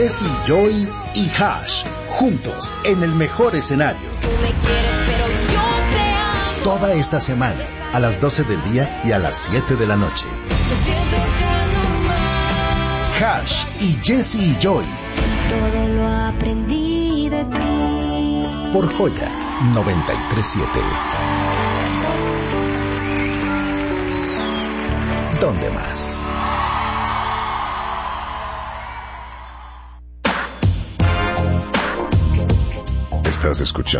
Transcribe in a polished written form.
Jesse, Joy y Hash, juntos en el mejor escenario. Toda esta semana, a las 12 del día y a las 7 de la noche. Hash y Jesse y Joy. Todo lo aprendí de ti. Por Joya 93.7. ¿Dónde más? Estás escuchando